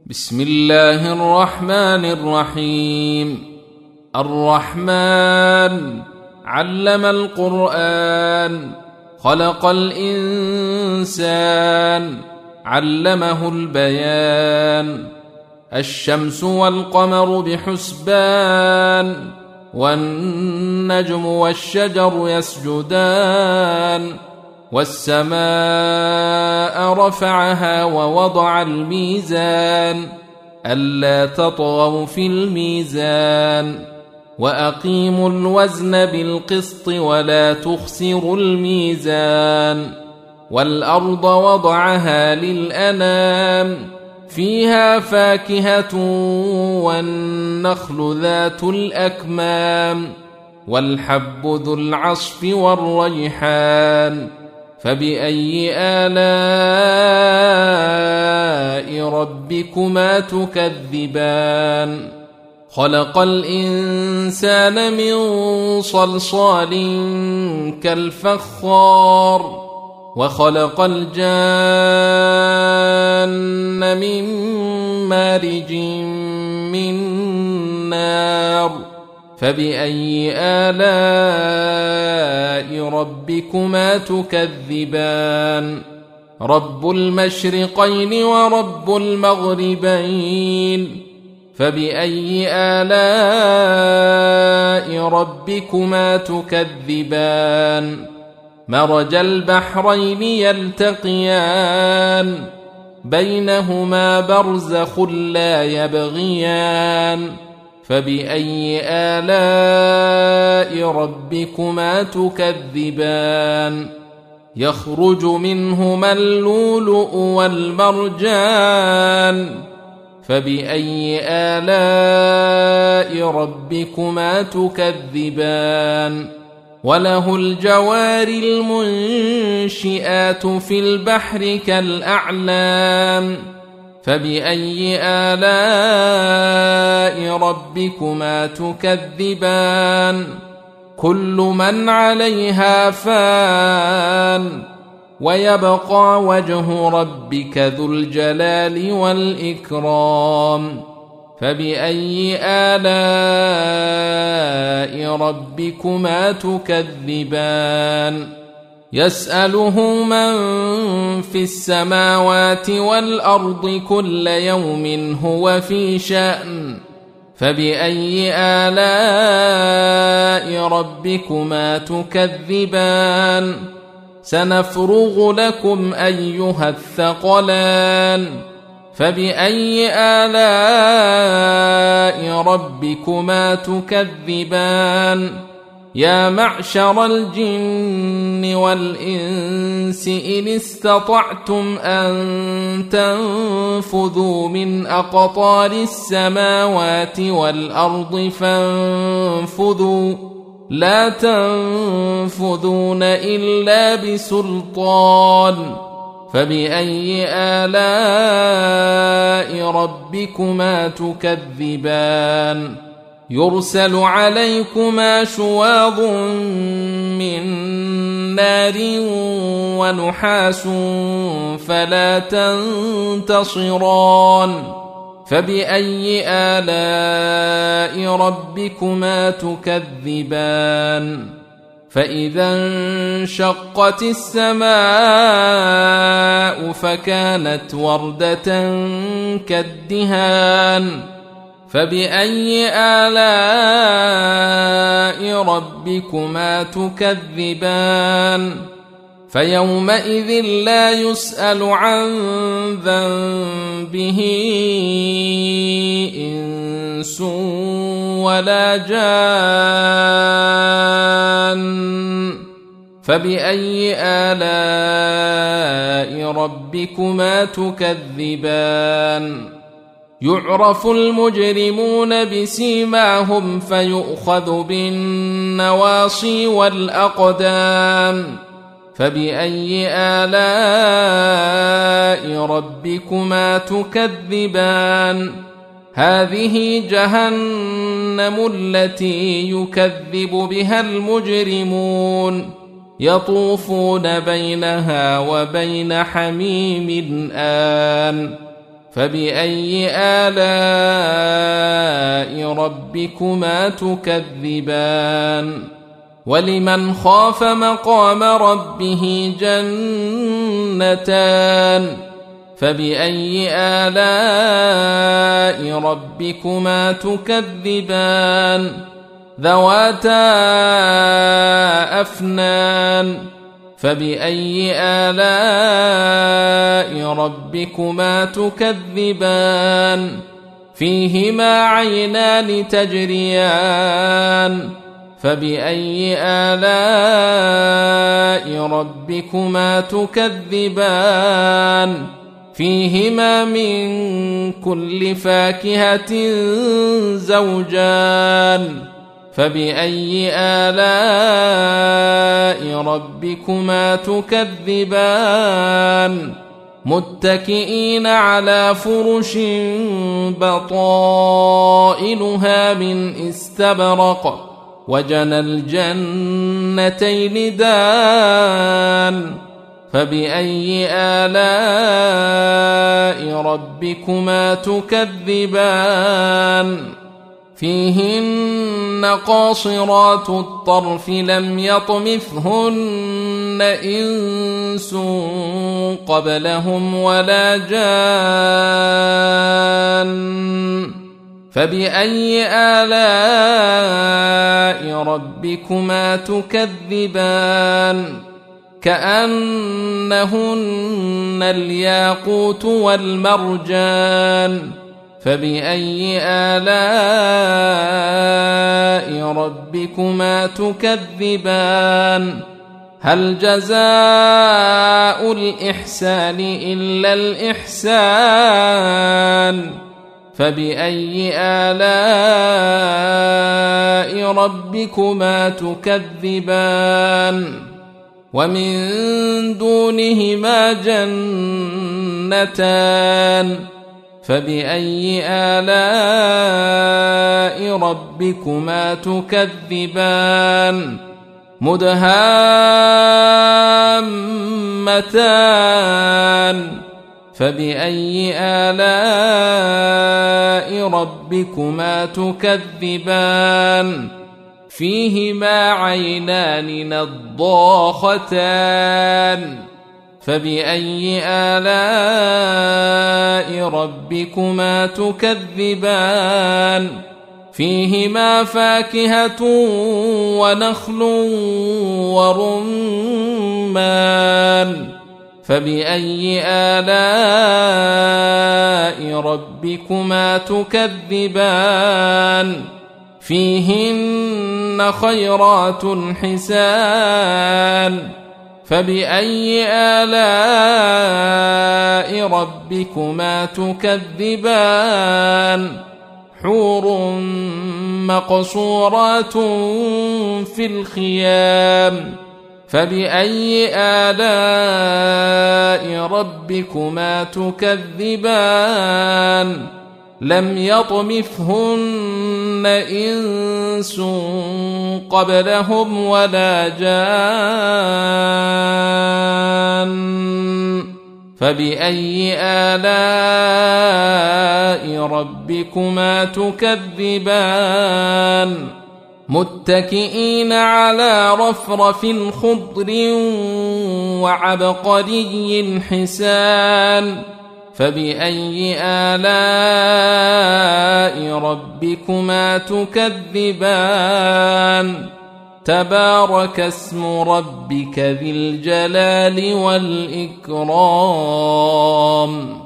بسم الله الرحمن الرحيم. الرحمن علم القرآن، خلق الإنسان، علمه البيان. الشمس والقمر بحسبان، والنجم والشجر يسجدان. والسماء رفعها ووضع الميزان، ألا تطغوا في الميزان. وأقيموا الوزن بالقسط ولا تخسروا الميزان. والأرض وضعها للأنام، فيها فاكهة والنخل ذات الأكمام، والحب ذو العصف والريحان. فبأي آلاء ربكما تكذبان؟ خلق الإنسان من صلصال كالفخار، وخلق الجان من مارج من نار. فبأي آلاء ربكما تكذبان؟ رب المشرقين ورب المغربين. فبأي آلاء ربكما تكذبان؟ مرج البحرين يلتقيان، بينهما برزخ لا يبغيان. فبأي آلاء ربكما تكذبان؟ يخرج منهما اللؤلؤ والمرجان. فبأي آلاء ربكما تكذبان؟ وله الجوار المنشئات في البحر كالأعلام. فبأي آلاء ربكما تكذبان؟ كل من عليها فان، ويبقى وجه ربك ذو الجلال والإكرام. فبأي آلاء ربكما تكذبان؟ يسأله من في السماوات والأرض كل يوم هو في شأن. فبأي آلاء ربكما تكذبان؟ سنفرغ لكم أيها الثقلان. فبأي آلاء ربكما تكذبان؟ يا معشر الجن والإنس إن استطعتم أن تنفذوا من أقطار السماوات والأرض فانفذوا، لا تنفذون إلا بسلطان. فبأي آلاء ربكما تكذبان؟ يرسل عليكما شواظ من نار ونحاس فلا تنتصران. فبأي آلاء ربكما تكذبان؟ فإذا انشقت السماء فكانت وردة كالدهان. فبأي آلاء ربكما تكذبان؟ فيومئذ لا يسأل عن ذنبه إنس ولا جان. فبأي آلاء ربكما تكذبان؟ يعرف المجرمون بسيماهم فيؤخذ بالنواصي والأقدام. فبأي آلاء ربكما تكذبان؟ هذه جهنم التي يكذب بها المجرمون، يطوفون بينها وبين حميم آن. فبأي آلاء ربكما تكذبان ولمن خاف مقام ربه جنتان فبأي آلاء ربكما تكذبان ذواتا أفنان فبأي آلاء ربكما تكذبان فيهما عينان تجريان فبأي آلاء ربكما تكذبان فيهما من كل فاكهة زوجان فبأي آلاء ربكما تكذبان متكئين على فرش بطائنها من استبرق وجنى الجنتين دان فبأي آلاء ربكما تكذبان فيهن قاصرات الطرف لم يطمثهن إنس قبلهم ولا جان فبأي آلاء ربكما تكذبان كأنهن الياقوت والمرجان فبأي آلاء ربكما تكذبان هل جزاء الإحسان إلا الإحسان فبأي آلاء ربكما تكذبان ومن دونهما جنتان فبأي آلاء ربكما تكذبان مدهامتان فبأي آلاء ربكما تكذبان فيهما عينان نضاختان فبأي آلاء ربكما تكذبان فيهما فاكهة ونخل ورمان فبأي آلاء ربكما تكذبان فيهن خيرات حسان فبأي آلاء ربكما تكذبان حور مقصورات في الخيام فبأي آلاء ربكما تكذبان لم يطمثهن إنس قبلهم ولا جان فبأي آلاء ربكما تكذبان متكئين على رفرف خضر وعبقري حسان فبأي آلاء ربكما تكذبان تبارك اسم ربك ذي الجلال والإكرام